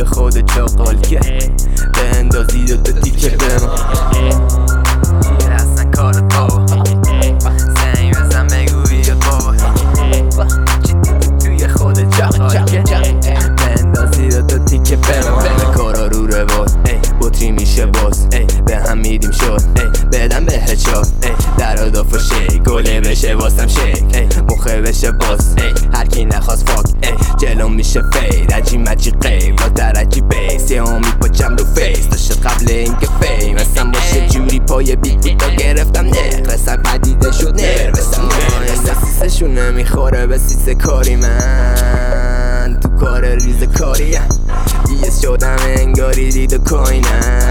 توی خود چاقال که بندازید و دو تیکه به ما چیه اصلا کارت بابا زنگ بزن بگو بیا بابا چی دیدی توی خود چاقال که بندازید و دو تیکه به ما کارا رو رواز بطری میشه باز به هم میدیم شد بدم به هچار در اضافه شیک گله بشه واسم شیک مخه بشه باز هر کی نخواست فاک جلو میشه فید عجیب مجی قیب با درجی بیس یه امید با جم رو فیس داشته قبل اینکه فیم اصلا باشه جوری پای بیت بیتا گرفتم نرسم پدیده شد نرسم سیسشون نمیخوره به سیس کاری من تو کار ریز کاریم دیگه شدم انگاری دید و کوینم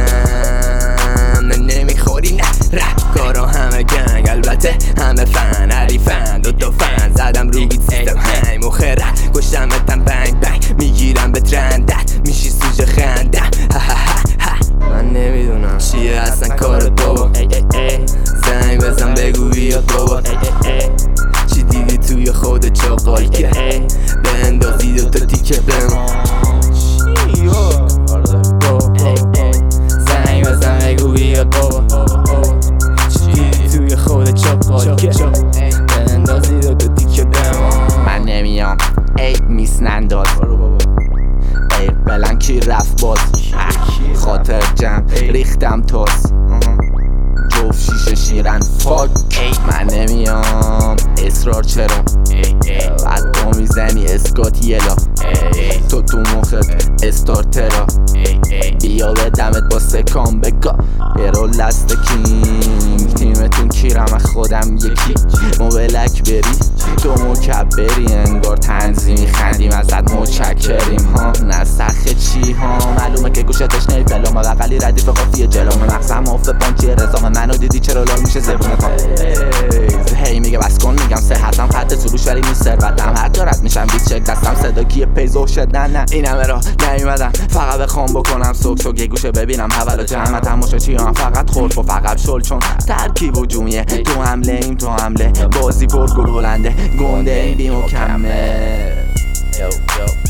نمیخوری نه رپ کارا همه گنگ البته همه فن حریفن دو فن زدم رو بیت سیستم هنگ مخره کشتمتم بنگ بنگ میگیرم به ترندت میشی سوژه خندم من نمیدونم چیه اصلا کارت بابا زنگ بزن بگو بیاد بابا چی دیدی توی خود چاقال که بندازید و تا تیکه به ما زنگ بزن بگو بیاد بابا چی دیدی توی خود چاقال که بندازید و تا تیکه به ما من نمیام میس ننداز بلند کی رفت باز خاطر جمع ریختم تاس جفت شیشه شیرن فاک من نمیام اصرار چرا بعد تو میزنی اسکات یلا تو مخت استارترا بیا به دمت با سکام بگا برو لست کینگ تیمتون کیرم خودم یکی موبلک بری تو مکبری انگار تنظیمی خندیم ازت مچکریم ها نسخه چی ها معلومه که گوشتش نیفلام و بقلی ردیف قافیه جلوم مقصم افت پانچی رزام منو دیدی چرا لال میشه زبونه کام هی میگه بس کن میگم صحتم خط سروش ولی نیست ثروتم هر جا رد میشم بیت چک دستم صدا کیه پیزو شد نه این همه را نیومدم فقط بخوام بکنم سوک یه گوشه ببینم حول و جمعتم مشه چی هم فقط خورف و فقط شل چون ترکیب و جومیه تو حمله ایم تو حمله بازی پر گل بلنده گنده این بی مکمل